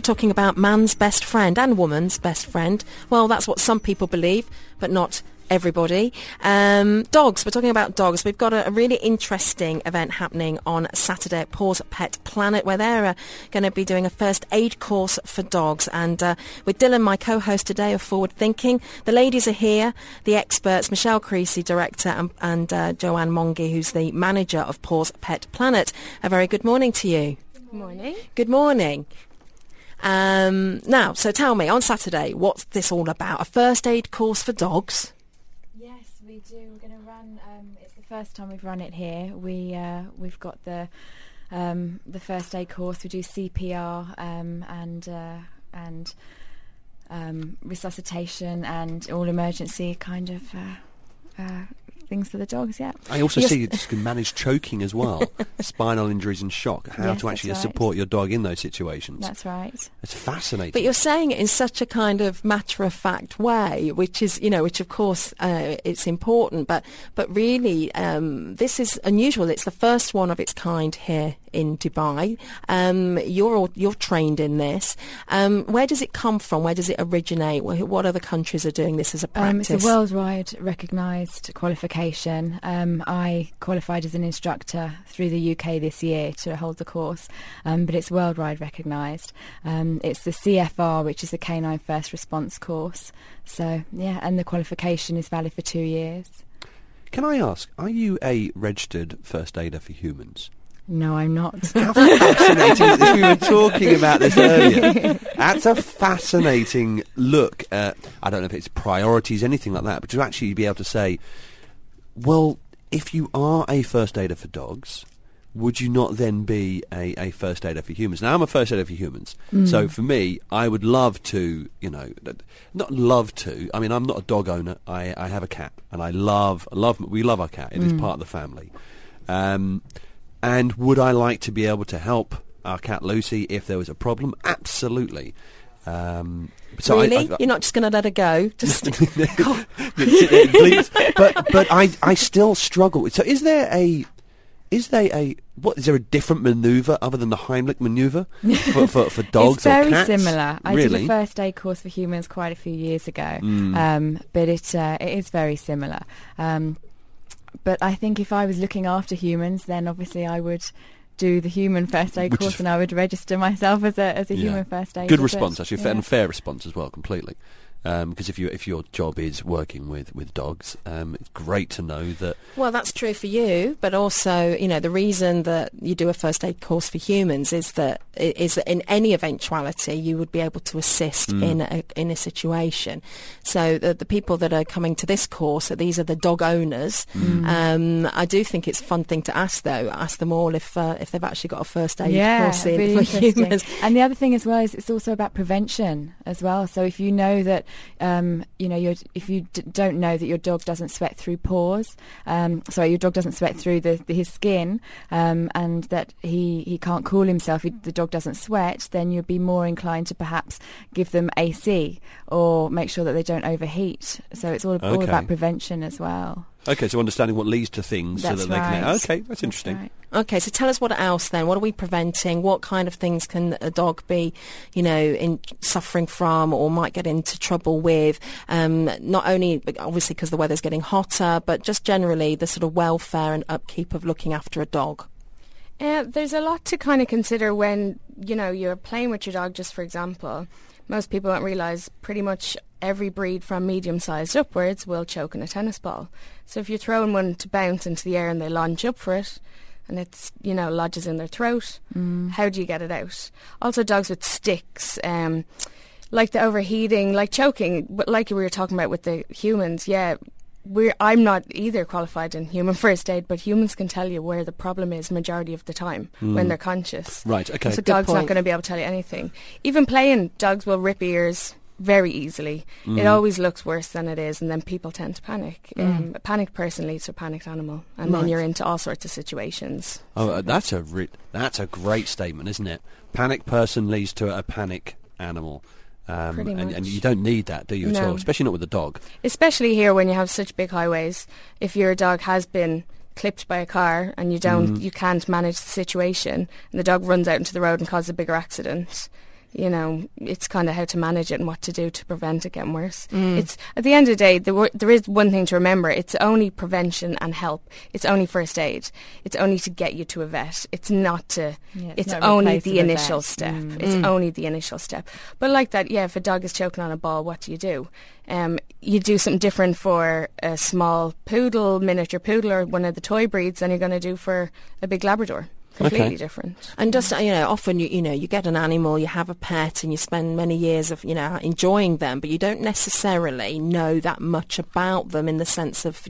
talking about man's best friend and woman's best friend. Well, that's what some people believe, but not everybody. Dogs. We're talking about dogs. We've got a really interesting event happening on Saturday at Paws Pet Planet, where they're going to be doing a first aid course for dogs. And with Dylan, my co-host today of Forward Thinking, the ladies are here, the experts, Michelle Creasy, director, and Joanne Monge, who's the manager of Paws Pet Planet. A very good morning to you. Good morning. Good morning. Now, so tell me, on Saturday, what's this all about? A first aid course for dogs? Yes, we do. We're going to run. It's the first time we've run it here. We've got the first aid course. We do CPR and resuscitation and all emergency kind of things for the dogs. Yeah. I also see you can manage choking as well, spinal injuries and shock. How to actually support your dog in those situations. That's right. It's fascinating. But you're saying it in such a kind of matter-of-fact way, which is, which of course it's important, but really this is unusual. It's the first one of its kind here in Dubai. You're trained in this. Where does it come from? Where does it originate? What other countries are doing this as a practice? It's a worldwide recognised qualification. I qualified as an instructor through the UK this year to hold the course, but it's worldwide recognised. It's the CFR, which is the Canine First Response course. So, yeah, and the qualification is valid for 2 years. Can I ask, are you a registered first aider for humans? No, I'm not. How fascinating. We were talking about this earlier. That's a fascinating look at, I don't know if it's priorities, anything like that, but to actually be able to say, well, if you are a first aider for dogs, would you not then be a first aider for humans? Now, I'm a first aider for humans. So for me, I would love to, not love to. I mean, I'm not a dog owner. I have a cat, and we love our cat. It is part of the family. And would I like to be able to help our cat Lucy if there was a problem? Absolutely. So really? You're not just going to let her go? Just but I still struggle. So is there a different manoeuvre other than the Heimlich manoeuvre for dogs or cats? It's very Really? similar. I did a first aid course for humans quite a few years ago, but it is very similar. But I think if I was looking after humans, then obviously I would do the human first aid course, and I would register myself as a human first aid. Good response, actually, and fair response as well, completely. Because if your job is working with dogs, it's great to know that. Well, that's true for you, but also, the reason that you do a first aid course for humans is that in any eventuality you would be able to assist in a situation. So the people that are coming to this course, these are the dog owners. I do think it's a fun thing to ask, though. Ask them all if they've actually got a first aid course in really for humans. And the other thing as well is it's also about prevention as well. So if you know that. If you don't know that your dog doesn't sweat through paws, your dog doesn't sweat through his skin, and that he can't cool himself, the dog doesn't sweat, then you'd be more inclined to perhaps give them AC or make sure that they don't overheat. So it's all about prevention as well. Okay, so understanding what leads to things that's so that right. they can... Okay, that's interesting. Right. Okay, so tell us what else then. What are we preventing? What kind of things can a dog be, suffering from or might get into trouble with? Not only, obviously, because the weather's getting hotter, but just generally the sort of welfare and upkeep of looking after a dog. There's a lot to kind of consider when, you're playing with your dog, just for example. Most people don't realise pretty much every breed from medium-sized upwards will choke in a tennis ball. So if you're throwing one to bounce into the air and they launch up for it, and it's, lodges in their throat, how do you get it out? Also, dogs with sticks, like the overheating, like choking, but like we were talking about with the humans, I'm not either qualified in human first aid, but humans can tell you where the problem is majority of the time when they're conscious. Right, okay. So dog's not going to be able to tell you anything. Even playing, dogs will rip ears very easily. It always looks worse than it is, and then people tend to panic. A panicked person leads to a panicked animal, and then you're into all sorts of situations. Oh, that's a great statement, isn't it? Panicked person leads to a panic animal. Pretty much. And you don't need that, do you, at all? Especially not with a dog. Especially here when you have such big highways. If your dog has been clipped by a car and you can't manage the situation, and the dog runs out into the road and causes a bigger accident, You know, it's kind of how to manage it and what to do to prevent it getting worse. It's at the end of the day, there is one thing to remember. It's only prevention and help. It's only first aid. It's only to get you to a vet. It's not to... it's only the initial step. It's only the initial step. But like that, yeah, if a dog is choking on a ball, what do? You do something different for a small poodle, miniature poodle, or one of the toy breeds than you're going to do for a big Labrador. Completely different. And just, often, you get an animal, you have a pet and you spend many years of, enjoying them, but you don't necessarily know that much about them in the sense of,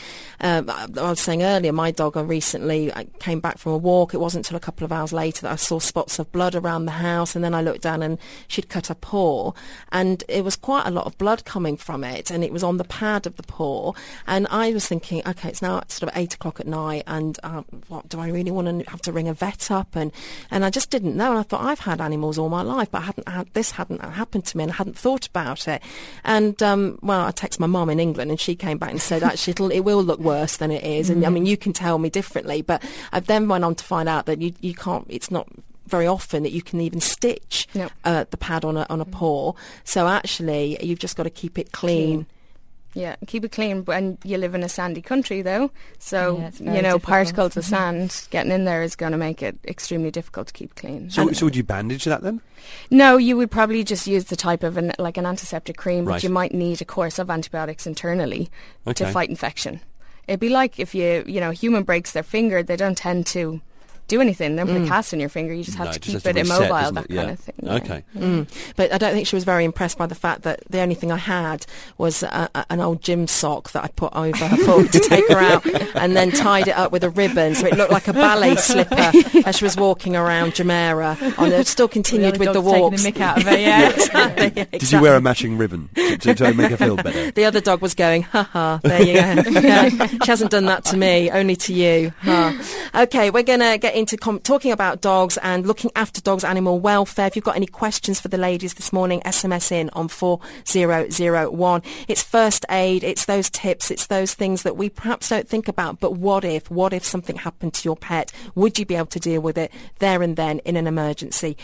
I was saying earlier, my dog recently, I came back from a walk. It wasn't until a couple of hours later that I saw spots of blood around the house, and then I looked down and she'd cut a paw, and it was quite a lot of blood coming from it, and it was on the pad of the paw, and I was thinking, okay, it's now sort of 8 o'clock at night, and what do I really want to have to ring a vet up? And I just didn't know, and I thought, I've had animals all my life, but this hadn't happened to me, and I hadn't thought about it. And I texted my mum in England, and she came back and said, actually, it will look worse than it is. And I mean, you can tell me differently, but I then went on to find out that you can't, it's not very often that you can even stitch the pad on a paw. So actually, you've just got to keep it clean. Yeah, keep it clean. And you live in a sandy country, though, so particles of sand getting in there is going to make it extremely difficult to keep clean. So would you bandage that then? No, you would probably just use the type of an antiseptic cream, but you might need a course of antibiotics internally to fight infection. It'd be like if a human breaks their finger, they don't tend to do anything. Don't put a cast on your finger. You just have to keep it immobile, that kind of thing. Okay. But I don't think she was very impressed by the fact that the only thing I had was an old gym sock that I put over her foot to take her out, and then tied it up with a ribbon so it looked like a ballet slipper as she was walking around Jumeirah. And still continued with the walks. Taking the mick out of her, yeah. Exactly. Did you wear a matching ribbon to make her feel better? The other dog was going, ha ha, there you go. Yeah, she hasn't done that to me, only to you. Huh. Okay, we're going to get into talking about dogs and looking after dogs, animal welfare. If you've got any questions for the ladies this morning, SMS in on 4001. It's first aid, it's those tips, it's those things that we perhaps don't think about, but what if something happened to your pet? Would you be able to deal with it there and then in an emergency?